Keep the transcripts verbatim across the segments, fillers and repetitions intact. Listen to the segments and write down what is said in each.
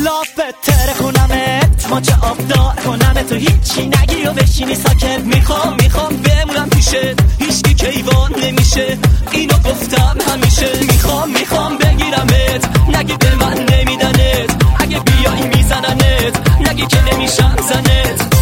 لافت تره کنمت ماچه آبدار کنمت تو هیچی نگی و بشینی ساکت. میخوام میخوام بمونم پیشت هیچکی کیوان نمیشه اینو گفتم همیشه. میخوام میخوام بگیرمت نگی به من نمیدنت اگه بیایی میزننت نگی که نمیشم زنت.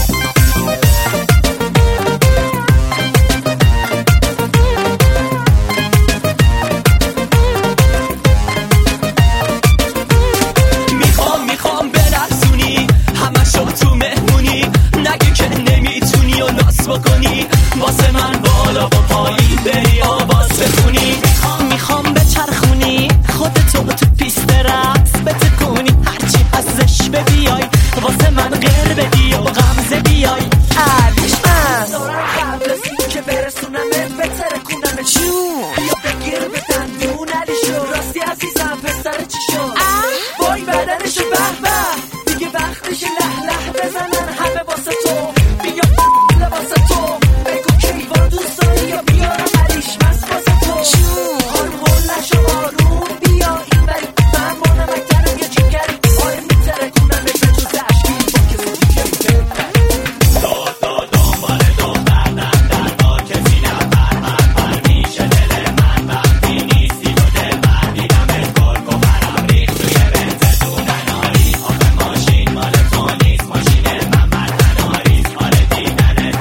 بکنی واسه من بالا و پایین بری آواز بخونی. میخوام میخوام بچرخونی خودتو تو پیست رقص بتکونی هرچی ازش ببیای واسه من غیر بدی و غمزه بیای. علیش من دارم قبل که برسونمت بترکونم چون بیا بگیر به دندون علیشو راستی عزیزم پسر چی شد وای بدنشو به به دیگه وقتش له له بزنن همه واسه تو. بیا واسه تو بگو کیوان دوست داری یا بیارم علیش مست واسه تو. هارمون نشو آروم بیا این بری من مانم اکترم یا جیگری آره میتره کنم به تو زشکی با کسی دیگه داد داد دنبال دختر دندر با کسی نفر من من میشه دل من وقتی نیستی تو دل من دیدمت گرگ و برم ریخت توی بنز تو نناری آخه ماشین مال تو نیست ماشین من من تناریست آره دیدنت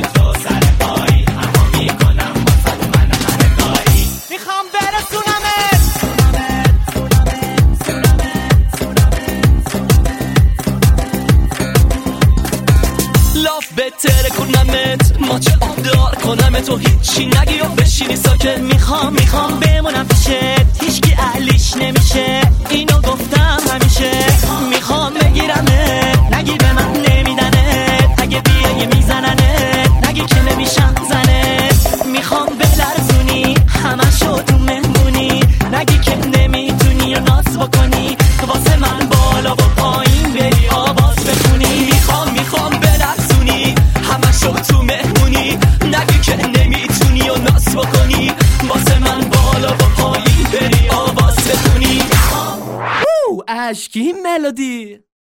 میخوام برسونمت لاف بهتره کنمت ماچه آبدار کنمت تو هیچی نگی و بشینی ساکت. میخوام میخوام بمونم پیشت هیچکی اهلیش نمیشه اینو گفتم همیشه. میخوام بگیرمت نگی به من نمیدنت اگه بیایی میزننت نگی که نمیشم زنت. میخوام بلرزونی همشو تو مهمونی نگی که نمیتونی و ناز بکنی واسه من بالا و پایین بری آواز بخونی. میخوام میخوام بلرزونی همشو تو مهمونی نگی که نمیتونی و ناز بکنی واسه من بالا و پایین بری آواز بخونی. اشکی ملودی